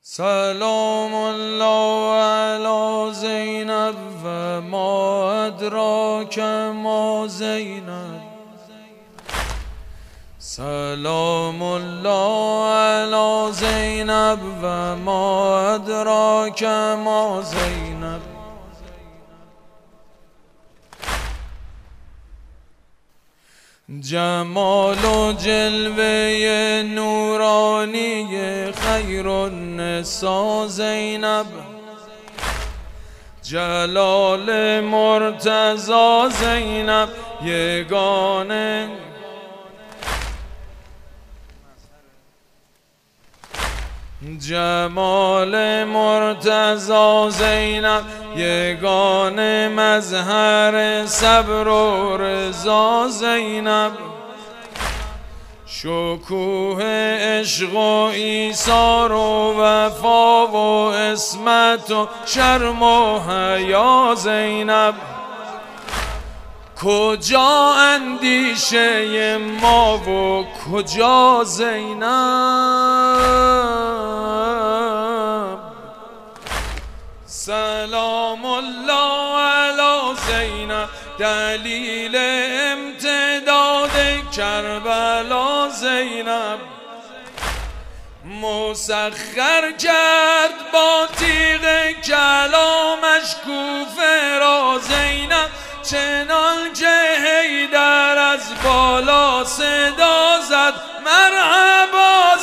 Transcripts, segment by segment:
سلام الله علی زینب و ما ادراک ما زینب. سلام الله علی زینب و ما ادراک ما زینب. جمال و جلوه نورانی خیر النساء زینب. جلال مرتضی زینب یگانه. جمال مرتضی زینب یگانه مظهر صبر و رضا زینب. شکوه عشق و ایثار و وفا و عصمت و شرم و حیا زینب. کجا اندیشه ما و کجا زینب. سلام الله علی زینب دلیل امتداد کربلا زینب. مسخر کرد با تیغ کلامش کوفه را زینب. چنان که حیدر از بالا صدا زد مرحبا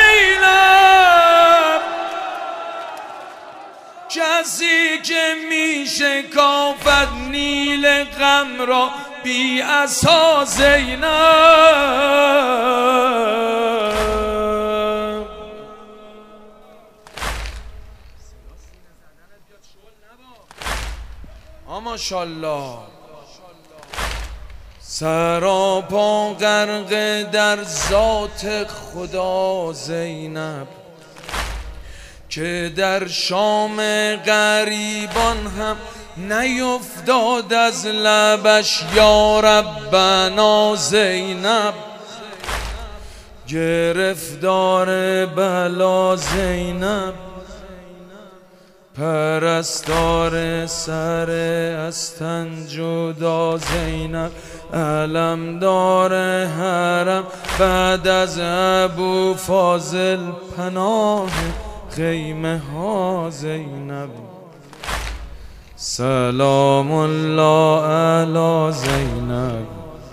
زینب. کسی که می شکافد نیل غم را بی عصا زینب. ماشاءالله. سراپا غرق در ذات خدا زینب. که در شام غریبان هم نیفتاد از لبش یا ربنا زینب. گرفتار بلا زینب. پرستار سر از تن جدا زینب. علمدار حرم بعد از ابو فاضل پناه خیمه ها زینب. سلام الله علی زینب.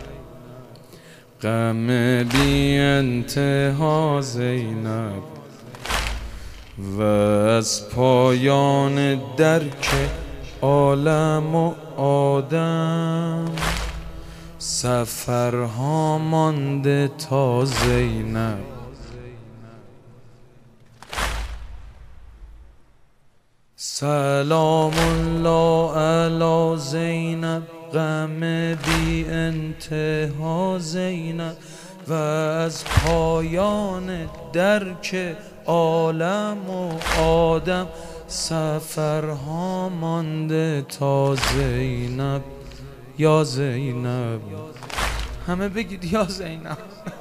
غم بی انتها زینب. و از پایان درک عالم و آدم سفرها مانده تا زینب. سلام الله علی زینب. غم بی انتها زینب. و از پایان درک عالم و آدم سفرها مانده تا زینب. یا زینب. همه بگید یا زینب.